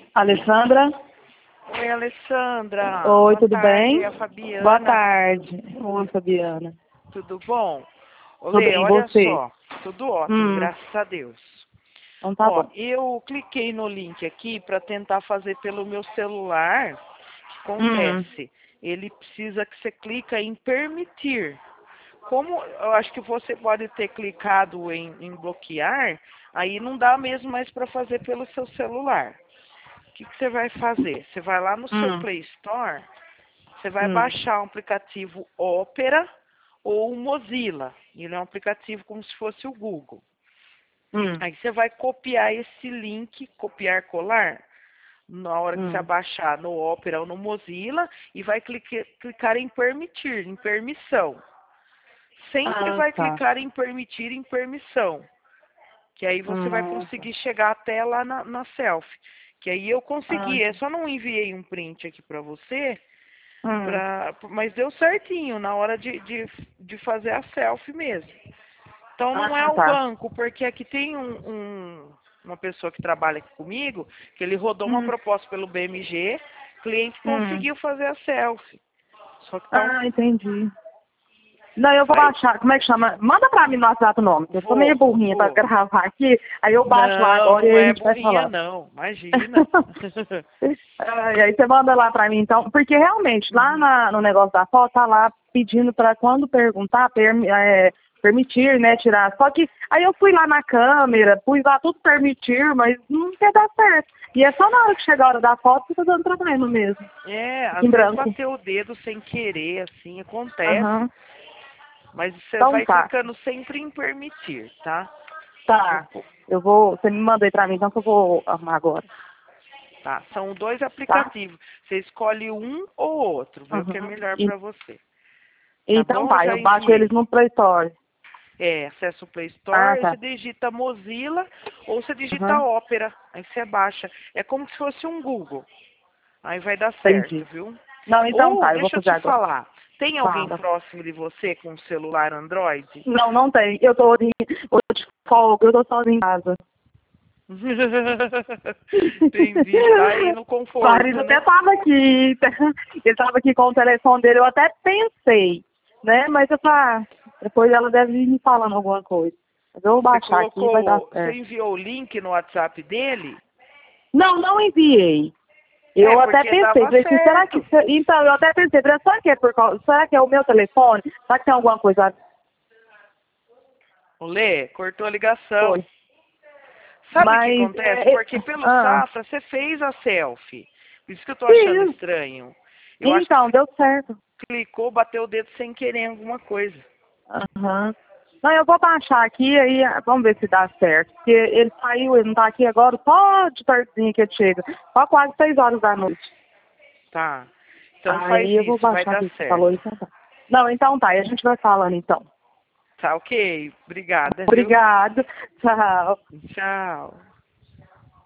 Alessandra? Oi, Alessandra. Oi, Boa tudo tarde, bem? é a Fabiana. Boa tarde. Oi, Fabiana. Tudo bom? Ô, Tudo Lê, bem, e olha você? só. Tudo ótimo, graças a Deus. Então tá Ó, bom. eu cliquei no link aqui para tentar fazer pelo meu celular. O que acontece? Ele precisa que você clica em permitir. Como eu acho que você pode ter clicado em bloquear, aí não dá mesmo mais para fazer pelo seu celular. O que você vai fazer? Você vai lá no seu Play Store, você vai baixar um aplicativo Opera ou o Mozilla. Ele é um aplicativo como se fosse o Google. Aí você vai copiar esse link, copiar, colar, na hora que você baixar no Opera ou no Mozilla, e vai clicar em permitir, em permissão. Sempre vai clicar em permitir, em permissão. Que aí você vai conseguir chegar até lá na selfie. Que aí eu consegui, eu só não enviei um print aqui para você, mas deu certinho na hora de fazer a selfie mesmo. Então não é o banco, porque aqui tem uma pessoa que trabalha aqui comigo, que ele rodou uma proposta pelo BMG, cliente conseguiu fazer a selfie. Só que tá entendi. Não, eu vou baixar, como é que chama? Manda pra mim no WhatsApp o nome, eu sou meio burrinha pra gravar aqui, aí eu baixo lá agora e a gente vai falar. Não, imagina. E aí você manda lá pra mim então, porque realmente lá no negócio da foto tá lá pedindo pra quando perguntar, permitir, né, tirar. Só que aí eu fui lá na câmera, pus lá tudo permitir, mas não quer dar certo. E é só na hora que chegar a hora da foto que tá dando problema mesmo. Às vezes bateu o dedo sem querer, assim, acontece. Mas você então, vai clicando sempre em permitir, tá? Tá. Eu vou. Você me mandou aí pra mim, então que eu vou arrumar agora. Tá. São dois aplicativos. Você escolhe um ou outro, vê o que é melhor pra você. Então tá, eu baixo eles no Play Store. Acessa o Play Store, você digita Mozilla ou você digita Opera. Aí você baixa. É como se fosse um Google. Aí vai dar certo, viu? Não, então tá, eu vou Deixa eu fazer te agora. falar. Tem alguém próximo de você com celular Android? Não, não tem. Eu tô de folga, eu tô sozinha em casa. Entendi, tá aí no conforto, O marido até tava aqui, ele tava aqui com o telefone dele, eu até pensei, né? Mas eu falei, depois ela deve ir me falando alguma coisa. Mas eu vou baixar aqui e vai dar certo. Você enviou o link no WhatsApp dele? Não enviei. Eu até pensei, falei assim, será que... Então, eu até pensei, será que é o meu telefone? Será que tem alguma coisa... Lê, cortou a ligação. Foi. Sabe o que acontece? Porque pelo Safra você fez a selfie. Por isso que eu tô achando estranho. Eu acho que deu certo. Clicou, bateu o dedo sem querer em alguma coisa. Não, eu vou baixar aqui, aí vamos ver se dá certo. Porque ele saiu, ele não tá aqui agora, só de tardinha que ele chega. Só quase 6 horas da noite. Tá. Então aí faz eu vou isso, vai baixar dar aqui, certo. Falou isso, então tá. Não, então tá, a gente vai falando então. Tá ok, obrigada. Obrigada, tchau. Tchau.